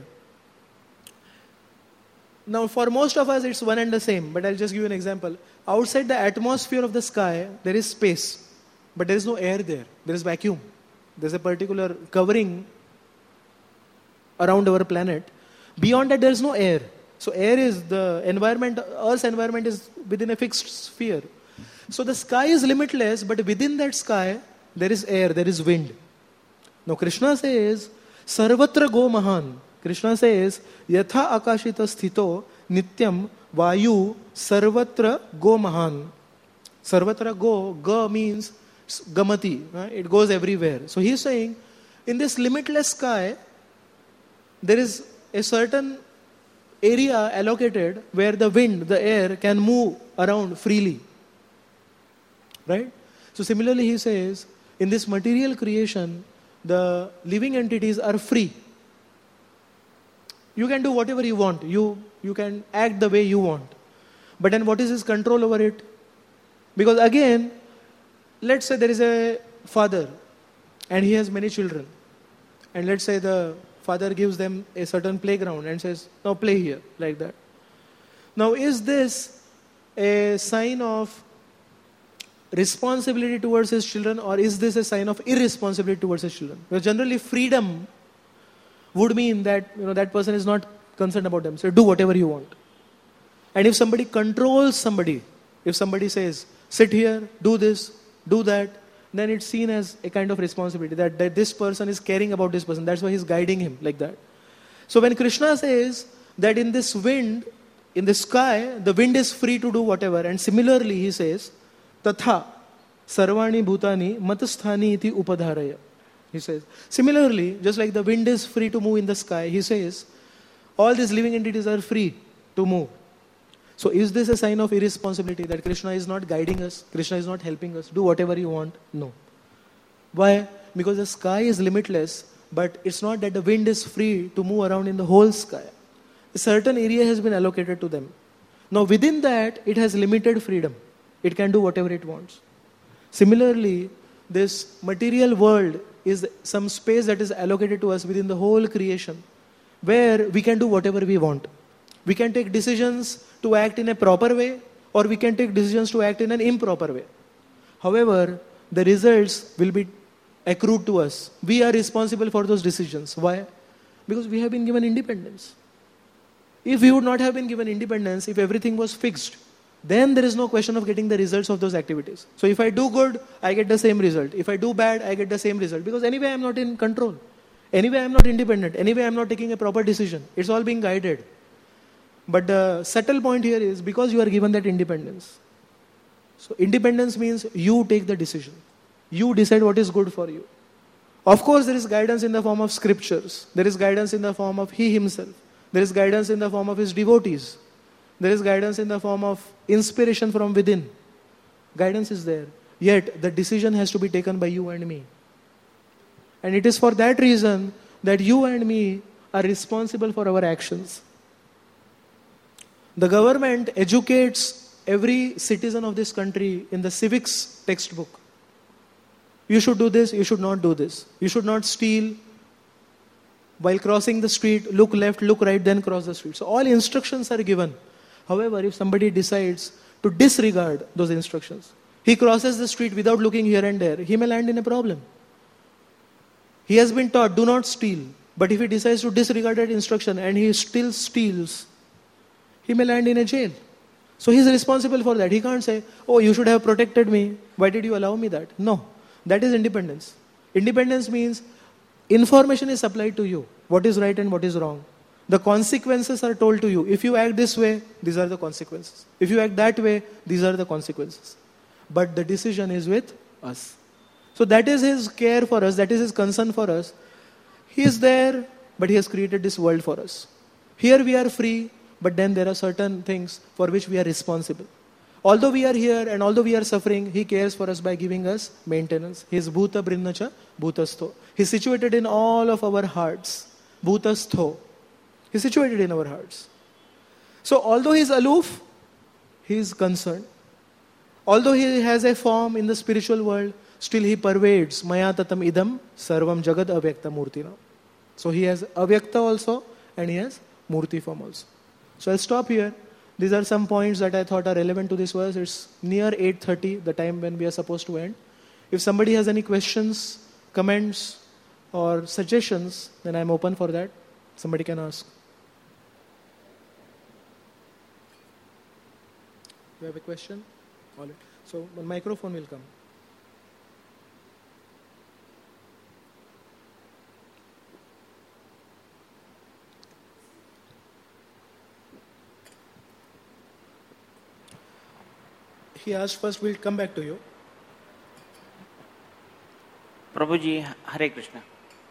S1: Now for most of us, it's one and the same. But I'll just give you an example. Outside the atmosphere of the sky, there is space. But there is no air there. There is vacuum. There's a particular covering around our planet. Beyond that, there is no air. So air is the environment, Earth's environment is within a fixed sphere. So the sky is limitless, but within that sky, there is air, there is wind. Now Krishna says, Sarvatra go mahan. Krishna says, Yatha akashita sthito nityam vayu sarvatra go mahan. Sarvatra go, ga means gamati. Right? It goes everywhere. So he's saying, in this limitless sky, there is a certain area allocated where the wind, the air can move around freely. Right? So similarly he says, in this material creation, the living entities are free. You can do whatever you want. You, you can act the way you want. But then what is his control over it? Because again, let's say there is a father and he has many children. And let's say the father gives them a certain playground and says, now play here, like that. Now is this a sign of responsibility towards his children, or is this a sign of irresponsibility towards his children? Because generally freedom would mean that, you know, that person is not concerned about them. So do whatever you want. And if somebody controls somebody, if somebody says, sit here, do this, do that, then it's seen as a kind of responsibility that, that this person is caring about this person. That's why he's guiding him like that. So when Krishna says that in this wind, in the sky, the wind is free to do whatever. And similarly he says, Tatha sarvani bhutani matasthani iti upadharaya. He says, similarly, just like the wind is free to move in the sky, he says, all these living entities are free to move. So is this a sign of irresponsibility that Krishna is not guiding us, Krishna is not helping us, do whatever you want? No. Why? Because the sky is limitless, but it's not that the wind is free to move around in the whole sky. A certain area has been allocated to them. Now within that, it has limited freedom. It can do whatever it wants. Similarly, this material world is some space that is allocated to us within the whole creation, where we can do whatever we want. We can take decisions to act in a proper way, or we can take decisions to act in an improper way. However, the results will be accrued to us. We are responsible for those decisions. Why? Because we have been given independence. If we would not have been given independence, if everything was fixed, then there is no question of getting the results of those activities. So if I do good, I get the same result. If I do bad, I get the same result. Because anyway, I am not in control. Anyway, I am not independent. Anyway, I am not taking a proper decision. It's all being guided. But the subtle point here is because you are given that independence. So independence means you take the decision. You decide what is good for you. Of course, there is guidance in the form of scriptures. There is guidance in the form of he himself. There is guidance in the form of his devotees. There is guidance in the form of inspiration from within. Guidance is there. Yet, the decision has to be taken by you and me. And it is for that reason that you and me are responsible for our actions. The government educates every citizen of this country in the civics textbook. You should do this, you should not do this. You should not steal. While crossing the street, look left, look right, then cross the street. So all instructions are given. However, if somebody decides to disregard those instructions, he crosses the street without looking here and there, he may land in a problem. He has been taught, do not steal. But if he decides to disregard that instruction and he still steals, he may land in a jail. So he is responsible for that. He can't say, oh, you should have protected me. Why did you allow me that? No. That is independence. Independence means information is supplied to you. What is right and what is wrong. The consequences are told to you. If you act this way, these are the consequences. If you act that way, these are the consequences. But the decision is with us. So that is his care for us. That is his concern for us. He is there, but he has created this world for us. Here we are free, but then there are certain things for which we are responsible. Although we are here and although we are suffering, He cares for us by giving us maintenance. He is Bhuta Brinnacha Bhutastho. He is situated in all of our hearts. Bhutastho. He is situated in our hearts. So although He is aloof, He is concerned. Although He has a form in the spiritual world, still He pervades. Maya tatam idam sarvam jagad avyakta murtina. So He has avyakta also and He has murti form also. So I'll stop here. These are some points that I thought are relevant to this verse. It's near eight thirty, the time when we are supposed to end. If somebody has any questions, comments, or suggestions, then I'm open for that. Somebody can ask. You have a question? All right. So one microphone will come. He asked first, we'll come back to you.
S2: Prabhuji, Hare Krishna.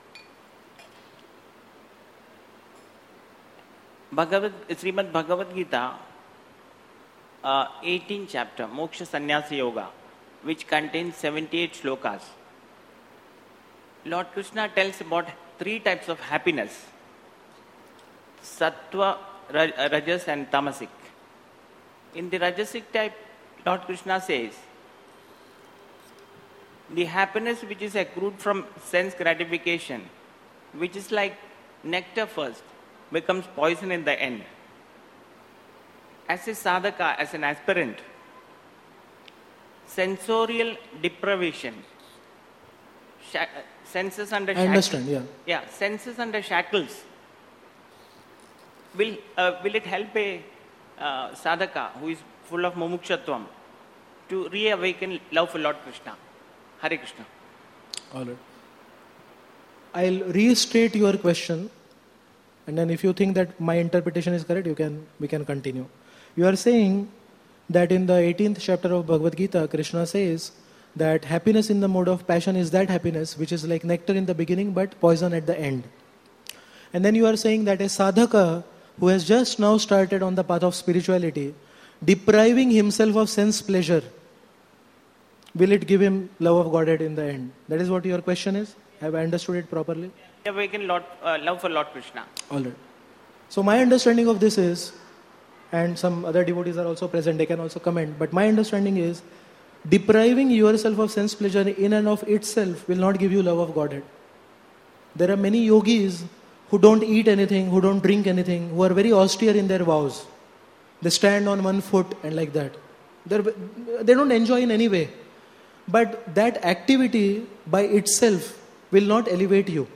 S2: Bhagavad, Srimad Bhagavad Gita, uh, eighteenth chapter, Moksha Sannyasa Yoga, which contains seventy-eight shlokas. Lord Krishna tells about three types of happiness: Sattva, Rajas and Tamasic. In the Rajasic type, Lord Krishna says, the happiness which is accrued from sense gratification, which is like nectar first, becomes poison in the end. As a sadhaka, as an aspirant, sensorial deprivation, sha- senses under
S1: I
S2: shackles.
S1: understand, yeah.
S2: Yeah, senses under shackles. Will, uh, will it help a uh, sadhaka who is full of mumukshatvam to reawaken love for Lord Krishna? Hare Krishna.
S1: All right. I'll restate your question, and then if you think that my interpretation is correct, you can we can continue. You are saying that in the eighteenth chapter of Bhagavad Gita, Krishna says that happiness in the mode of passion is that happiness which is like nectar in the beginning but poison at the end. And then you are saying that a sadhaka who has just now started on the path of spirituality, depriving himself of sense pleasure, will it give him love of Godhead in the end? That is what your question is? Have I understood it properly?
S2: Awaken Lord, uh, love for Lord Krishna.
S1: All right. So my understanding of this is, and some other devotees are also present, they can also comment, but my understanding is, depriving yourself of sense pleasure in and of itself will not give you love of Godhead. There are many yogis who don't eat anything, who don't drink anything, who are very austere in their vows. They stand on one foot and like that. They're, they don't enjoy in any way. But that activity by itself will not elevate you.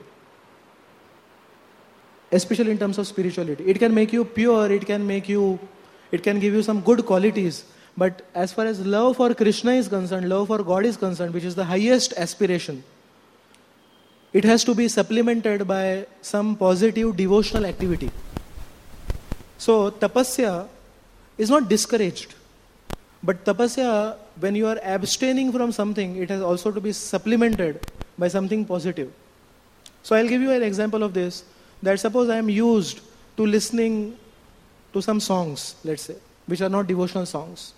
S1: Especially in terms of spirituality. It can make you pure, it can make you, it can give you some good qualities. But as far as love for Krishna is concerned, love for God is concerned, which is the highest aspiration, it has to be supplemented by some positive devotional activity. So tapasya is not discouraged. But tapasya, when you are abstaining from something, it has also to be supplemented by something positive. So I'll give you an example of this. That suppose I am used to listening to some songs, let's say, which are not devotional songs.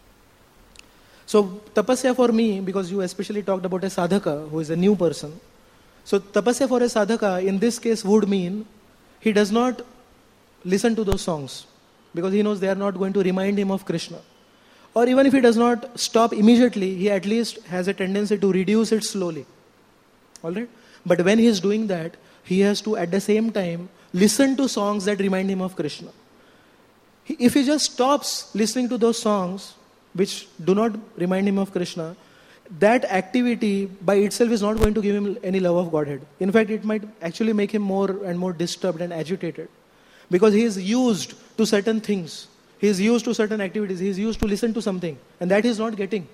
S1: So tapasya for me, because you especially talked about a sadhaka who is a new person. So tapasya for a sadhaka in this case would mean he does not listen to those songs because he knows they are not going to remind him of Krishna. Or even if he does not stop immediately, he at least has a tendency to reduce it slowly. Alright? But when he is doing that, he has to at the same time listen to songs that remind him of Krishna. If he just stops listening to those songs which do not remind him of Krishna, that activity by itself is not going to give him any love of Godhead. In fact, it might actually make him more and more disturbed and agitated. Because he is used to certain things. He is used to certain activities. He is used to listen to something. And that he is not getting.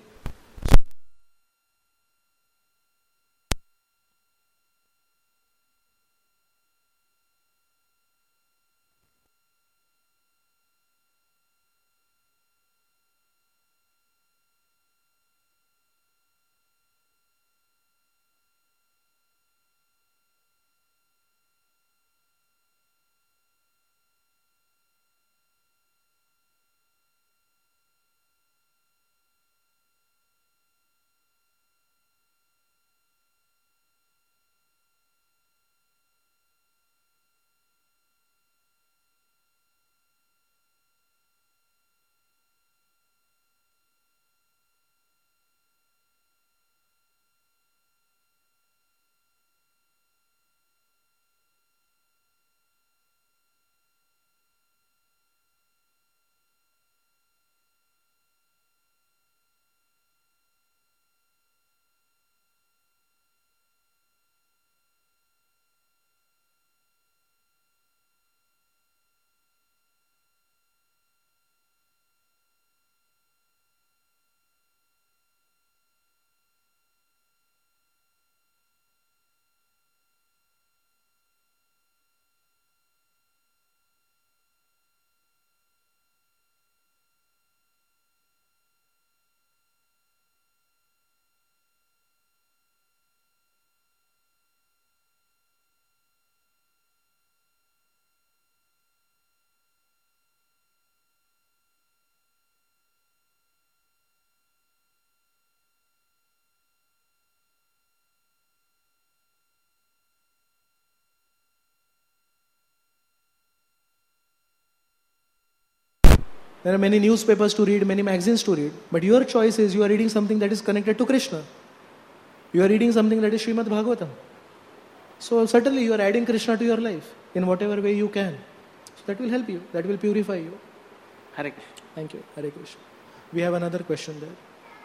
S1: There are many newspapers to read, many magazines to read. But your choice is you are reading something that is connected to Krishna. You are reading something that is Srimad Bhagavatam. So certainly you are adding Krishna to your life in whatever way you can. So that will help you. That will purify you.
S2: Hare Krishna.
S1: Thank you. Hare Krishna. We have another question there.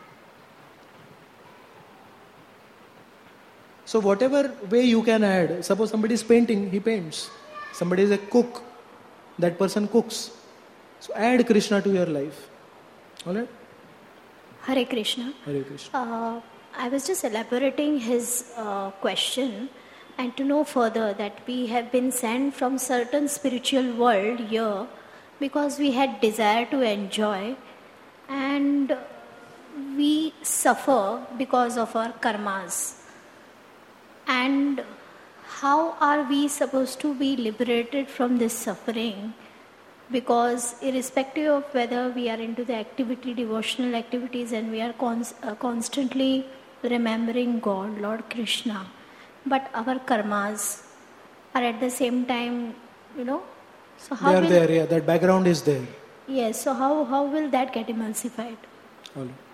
S1: So whatever way you can add, suppose somebody is painting, he paints. Somebody is a cook, that person cooks. So add Krishna to your life. Alright?
S3: Hare Krishna.
S1: Hare Krishna.
S3: Uh, I was just elaborating his uh, question, and to know further that we have been sent from certain spiritual world here because we had desire to enjoy, and we suffer because of our karmas. And how are we supposed to be liberated from this suffering? Because irrespective of whether we are into the activity, devotional activities, and we are cons- uh, constantly remembering God, Lord Krishna, but our karmas are at the same time, you know, so how
S1: they are
S3: will,
S1: there, yeah, that background is there.
S3: yes, so how, how will that get emulsified?
S1: All right.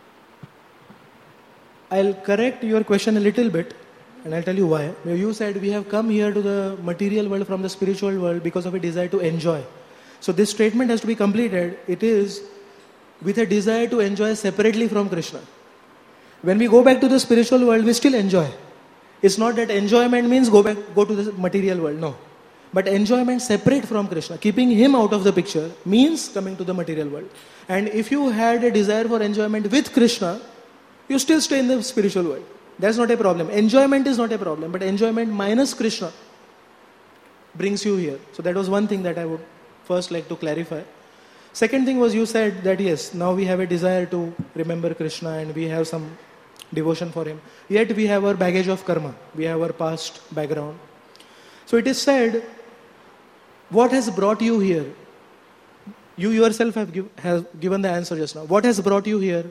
S1: I'll correct your question a little bit and I'll tell you why. You said we have come here to the material world from the spiritual world because of a desire to enjoy. So this statement has to be completed. It is with a desire to enjoy separately from Krishna. When we go back to the spiritual world, we still enjoy. It's not that enjoyment means go back, go to the material world. No. But enjoyment separate from Krishna, keeping him out of the picture, means coming to the material world. And if you had a desire for enjoyment with Krishna, you still stay in the spiritual world. That's not a problem. Enjoyment is not a problem, but enjoyment minus Krishna brings you here. So that was one thing that I would first like to clarify. Second thing was you said that yes, now we have a desire to remember Krishna and we have some devotion for him. Yet we have our baggage of karma. We have our past background. So it is said, what has brought you here? You yourself have, give, have given the answer just now. What has brought you here?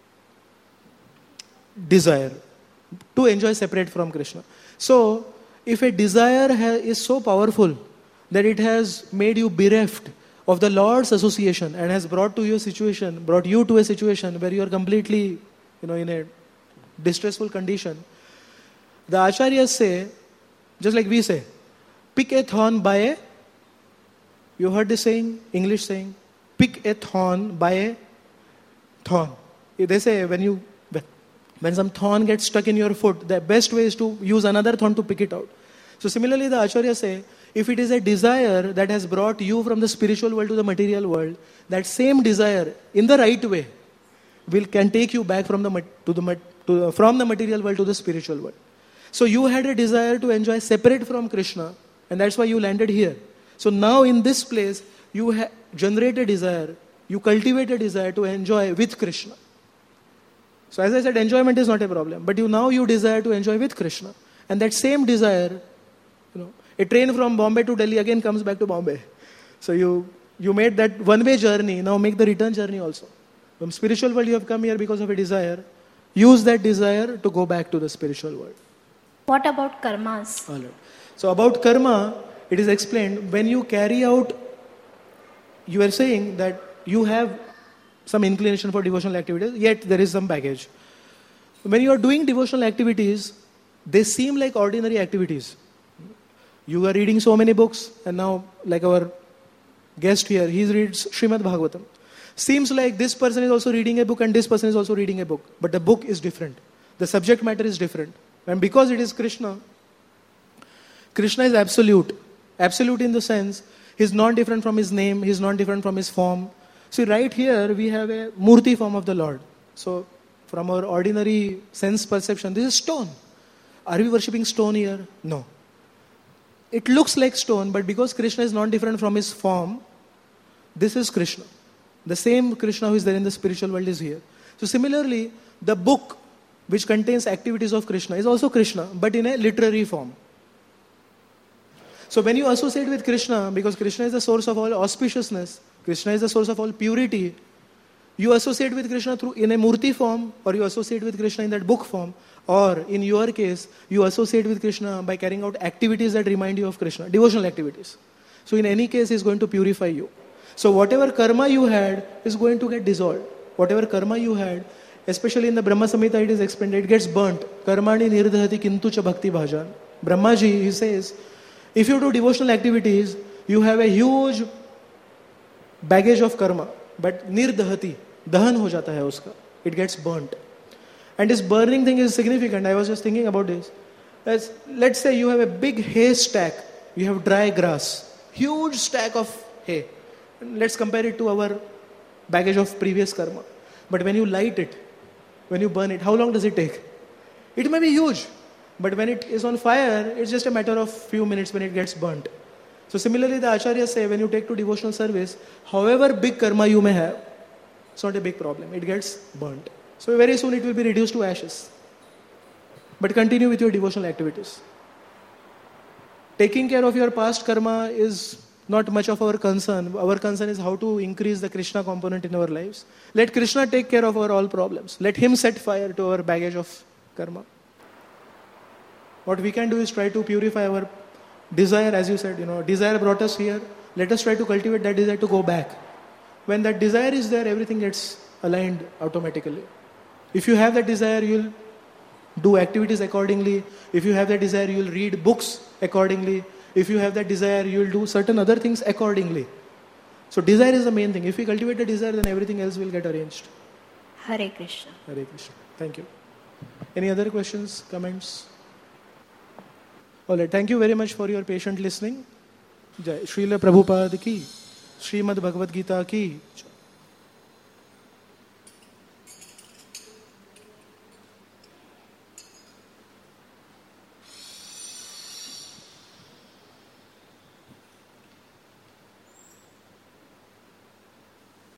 S1: Desire. To enjoy separate from Krishna. So, if a desire ha- is so powerful that it has made you bereft of the Lord's association and has brought to you a situation, brought you to a situation where you are completely, you know, in a distressful condition, the acharyas say, just like we say, pick a thorn by a, you heard this saying, English saying, pick a thorn by a thorn. They say when you, when some thorn gets stuck in your foot, the best way is to use another thorn to pick it out. So similarly the acharyas say, if it is a desire that has brought you from the spiritual world to the material world, that same desire in the right way will can take you back from the to the to the, from the material world to the spiritual world. So you had a desire to enjoy separate from Krishna, and that's why you landed here. So now in this place, you ha- generate a desire, you cultivate a desire to enjoy with Krishna. So as I said, enjoyment is not a problem, but you now you desire to enjoy with Krishna, and that same desire, you know, a train from Bombay to Delhi again comes back to Bombay. So you you made that one-way journey, now make the return journey also. From spiritual world you have come here because of a desire. Use that desire to go back to the spiritual world.
S3: What about karmas?
S1: All right. So about karma, it is explained, when you carry out, you are saying that you have some inclination for devotional activities, yet there is some baggage. When you are doing devotional activities, they seem like ordinary activities. You are reading so many books, and now, like our guest here, he reads Srimad Bhagavatam. Seems like this person is also reading a book and this person is also reading a book. But the book is different. The subject matter is different. And because it is Krishna, Krishna is absolute. Absolute in the sense, he is not different from his name, he is not different from his form. See, right here we have a Murti form of the Lord. So, from our ordinary sense perception, this is stone. Are we worshipping stone here? No. It looks like stone, but because Krishna is not different from his form, this is Krishna. The same Krishna who is there in the spiritual world is here. So similarly, the book which contains activities of Krishna is also Krishna, but in a literary form. So when you associate with Krishna, because Krishna is the source of all auspiciousness, Krishna is the source of all purity, you associate with Krishna through in a Murti form, or you associate with Krishna in that book form, or in your case, you associate with Krishna by carrying out activities that remind you of Krishna, devotional activities. So in any case, he is going to purify you. So whatever karma you had is going to get dissolved. Whatever karma you had, especially in the Brahma Samhita it is explained, it gets burnt. Karmani nirdhati kintu cha bhakti bhajan. Brahmaji, he says, if you do devotional activities, you have a huge baggage of karma. But nirdhati, dahan ho jata hai uska. It gets burnt. And this burning thing is significant. I was just thinking about this. As, let's say you have a big hay stack. You have dry grass. Huge stack of hay. Let's compare it to our baggage of previous karma. But when you light it, when you burn it, how long does it take? It may be huge. But when it is on fire, it's just a matter of few minutes when it gets burnt. So similarly, the acharyas say, when you take to devotional service, however big karma you may have, it's not a big problem. It gets burnt. So very soon it will be reduced to ashes. But continue with your devotional activities. Taking care of your past karma is not much of our concern. Our concern is how to increase the Krishna component in our lives. Let Krishna take care of our all problems. Let him set fire to our baggage of karma. What we can do is try to purify our desire, as you said, you know, desire brought us here. Let us try to cultivate that desire to go back. When that desire is there, everything gets aligned automatically. If you have that desire, you'll do activities accordingly. If you have that desire, you'll read books accordingly. If you have that desire, you'll do certain other things accordingly. So desire is the main thing. If we cultivate the desire, then everything else will get arranged.
S3: Hare Krishna.
S1: Hare Krishna. Thank you. Any other questions, comments? All right. Thank you very much for your patient listening. Jai Srila Prabhupada ki, Srimad Bhagavad Gita ki.